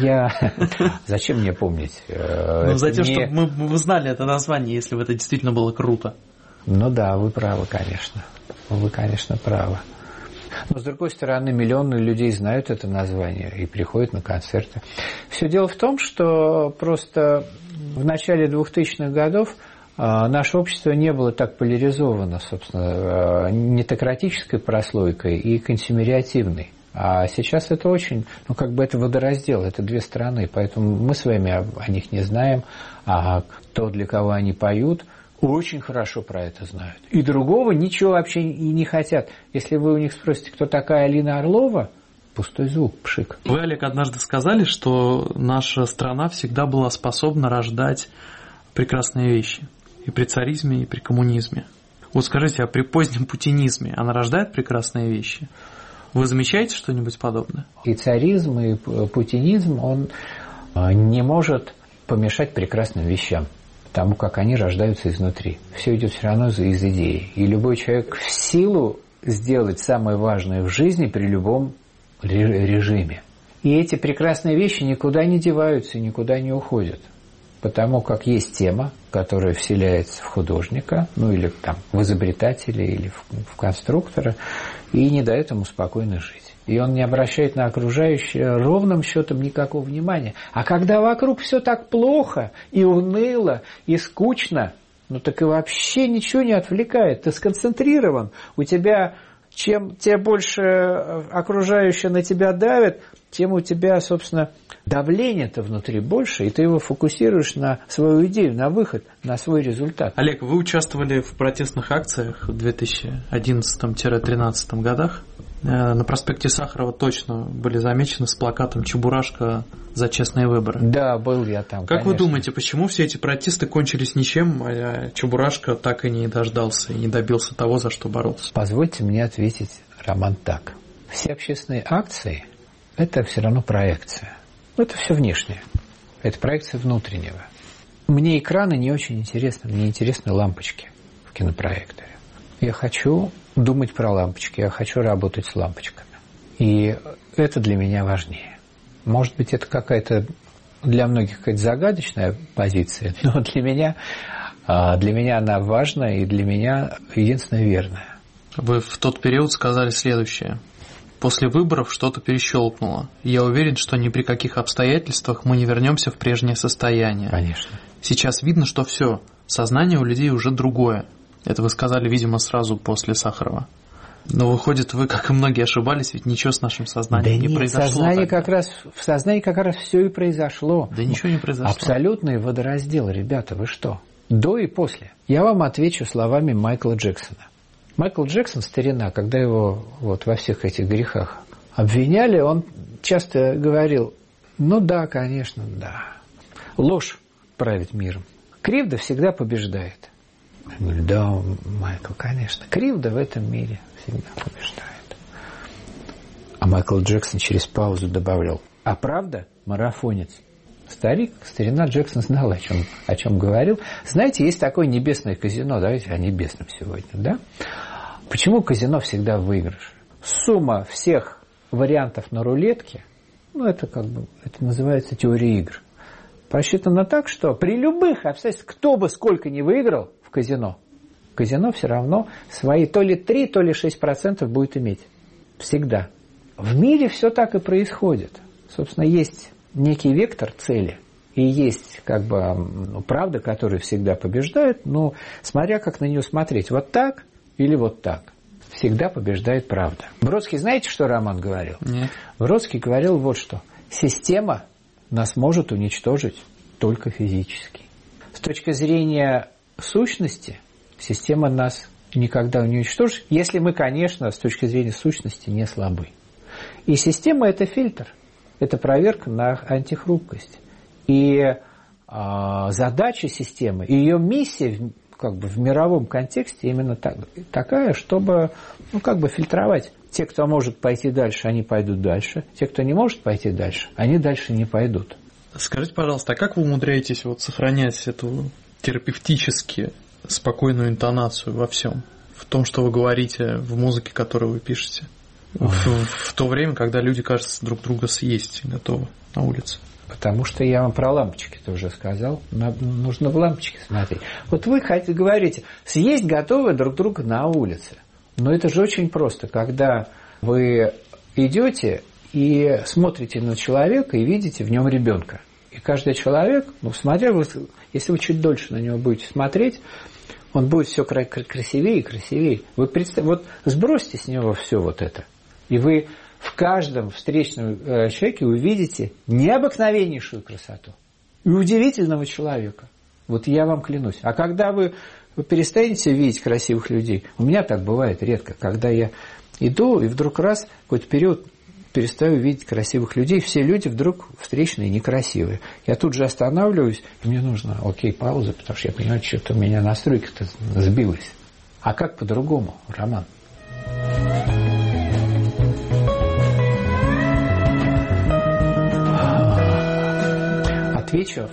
Speaker 10: Зачем мне помнить?
Speaker 11: Затем, чтобы мы знали это название, если бы это действительно было круто.
Speaker 10: Ну да, вы правы, конечно. Вы, конечно, правы. Но, с другой стороны, миллионы людей знают это название и приходят на концерты. Все дело в том, что просто в начале 2000-х годов наше общество не было так поляризовано, собственно, нетократической прослойкой и консюмериативной. А сейчас это очень, это водораздел, это две стороны, поэтому мы с вами о них не знаем, а то, для кого они поют, очень хорошо про это знают. И другого ничего вообще и не хотят. Если вы у них спросите, кто такая Алина Орлова, пустой звук, пшик.
Speaker 11: Вы, Олег, однажды сказали, что наша страна всегда была способна рождать прекрасные вещи. И при царизме, и при коммунизме. Вот скажите, а при позднем путинизме она рождает прекрасные вещи? Вы замечаете что-нибудь подобное? И
Speaker 10: царизм, и путинизм, он не может помешать прекрасным вещам, потому как они рождаются изнутри. Все идет все равно из идеи. И любой человек в силу сделать самое важное в жизни при любом режиме. И эти прекрасные вещи никуда не деваются, никуда не уходят. Потому как есть тема, которая вселяется в художника, ну или там в изобретателя, или в конструктора, и не дает ему спокойно жить. И он не обращает на окружающее ровным счетом никакого внимания. А когда вокруг все так плохо, и уныло, и скучно, ну так и вообще ничего не отвлекает. Ты сконцентрирован, у тебя, чем тебе больше окружающее на тебя давит, тем у тебя, собственно, давление-то внутри больше, и ты его фокусируешь на свою идею, на выход, на свой результат.
Speaker 11: Олег, вы участвовали в протестных акциях в 2011-2013 годах. На проспекте Сахарова точно были замечены с плакатом «Чебурашка за честные выборы».
Speaker 10: Да, был я там,
Speaker 11: Как
Speaker 10: конечно.
Speaker 11: вы думаете, почему все эти протесты кончились ничем, а Чебурашка так и не дождался и не добился того, за что боролся?
Speaker 10: Позвольте мне ответить, Роман, так. Все общественные акции – это все равно проекция. Это все внешнее. Это проекция внутреннего. Мне экраны не очень интересны, мне интересны лампочки в кинопроекторе. Я хочу думать про лампочки, я хочу работать с лампочками. И это для меня важнее. Может быть, это какая-то для многих какая-то загадочная позиция, но для меня она важна и для меня единственная верная.
Speaker 11: Вы в тот период сказали следующее. После выборов что-то перещелкнуло. Я уверен, что ни при каких обстоятельствах мы не вернемся в прежнее состояние.
Speaker 10: Конечно.
Speaker 11: Сейчас видно, что все, сознание у людей уже другое. Это вы сказали, видимо, сразу после Сахарова. Но выходит, вы, как и многие, ошибались, ведь ничего с нашим сознанием не произошло.
Speaker 10: В сознании как раз все и произошло.
Speaker 11: Да ничего не произошло.
Speaker 10: Абсолютный водораздел, ребята, вы что? До и после. Я вам отвечу словами Майкла Джексона. Майкл Джексон, старина, когда его вот во всех этих грехах обвиняли, он часто говорил: ну да, конечно, да. Ложь правит миром. Кривда всегда побеждает. Я говорю: да, Майкл, конечно. Кривда в этом мире всегда побеждает. А Майкл Джексон через паузу добавлял: а правда марафонец. Старина Джексон знал, о чем говорил. Знаете, есть такое небесное казино. Давайте о небесном сегодня, да? Почему казино всегда в выигрыше? Сумма всех вариантов на рулетке, ну, это называется теория игр, просчитана так, что при любых обстоятельствах, кто бы сколько ни выиграл в казино все равно свои то ли 3, то ли 6% будет иметь. Всегда. В мире все так и происходит. Собственно, есть некий вектор цели, и есть правда, которая всегда побеждает, но смотря как на нее смотреть, вот так или вот так, всегда побеждает правда. Бродский, знаете, что Роман говорил?
Speaker 11: Нет.
Speaker 10: Бродский говорил вот что: система нас может уничтожить только физически. С точки зрения сущности, система нас никогда не уничтожит, если мы, конечно, с точки зрения сущности не слабы. И система – это фильтр. Это проверка на антихрупкость. И задача системы, ее миссия в мировом контексте именно такая, чтобы фильтровать. Те, кто может пойти дальше, они пойдут дальше. Те, кто не может пойти дальше, они дальше не пойдут.
Speaker 11: Скажите, пожалуйста, а как вы умудряетесь сохранять эту терапевтически спокойную интонацию во всем? В том, что вы говорите, в музыке, которую вы пишете? В то время, когда люди, кажется, друг друга съесть готовы на улице.
Speaker 10: Потому что я вам про лампочки-то уже сказал. Нужно в лампочки смотреть. Вот вы говорите, съесть готовы друг друга на улице. Но это же очень просто. Когда вы идете и смотрите на человека и видите в нем ребенка. И каждый человек, если вы чуть дольше на него будете смотреть, он будет все красивее и красивее. Вы вот сбросьте с него все вот это. И вы в каждом встречном человеке увидите необыкновеннейшую красоту и удивительного человека. Вот я вам клянусь. А когда вы перестанете видеть красивых людей, у меня так бывает редко, когда я иду и вдруг раз, какой-то период перестаю видеть красивых людей, все люди вдруг встречные некрасивые. Я тут же останавливаюсь, и мне нужно пауза, потому что я понимаю, что-то у меня настройка-то сбилась. А как по-другому, Роман? Отвечу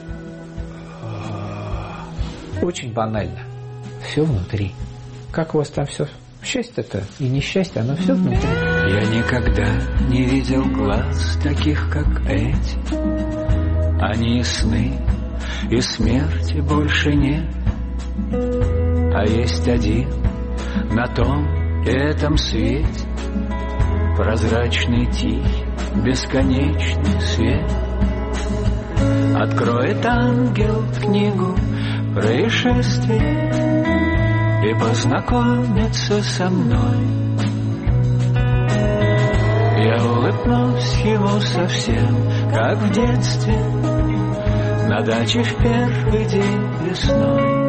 Speaker 10: очень банально. Все внутри. Как у вас там все? Счастье-то и несчастье, оно все внутри.
Speaker 12: Я никогда не видел глаз таких, как эти. Они ясны, и смерти больше нет. А есть один на том этом свете, прозрачный, тихий, бесконечный свет. Откроет ангел книгу происшествий и познакомится со мной. Я улыбнусь ему совсем, как в детстве, на даче в первый день весной.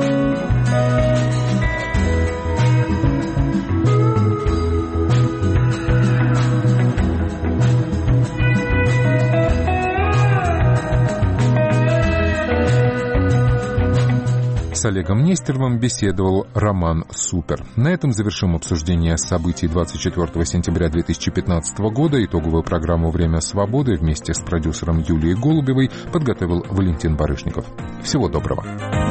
Speaker 1: С Олегом Нестеровым беседовал Роман Супер. На этом завершим обсуждение событий 24 сентября 2015 года. Итоговую программу «Время свободы» вместе с продюсером Юлией Голубевой подготовил Валентин Барышников. Всего доброго.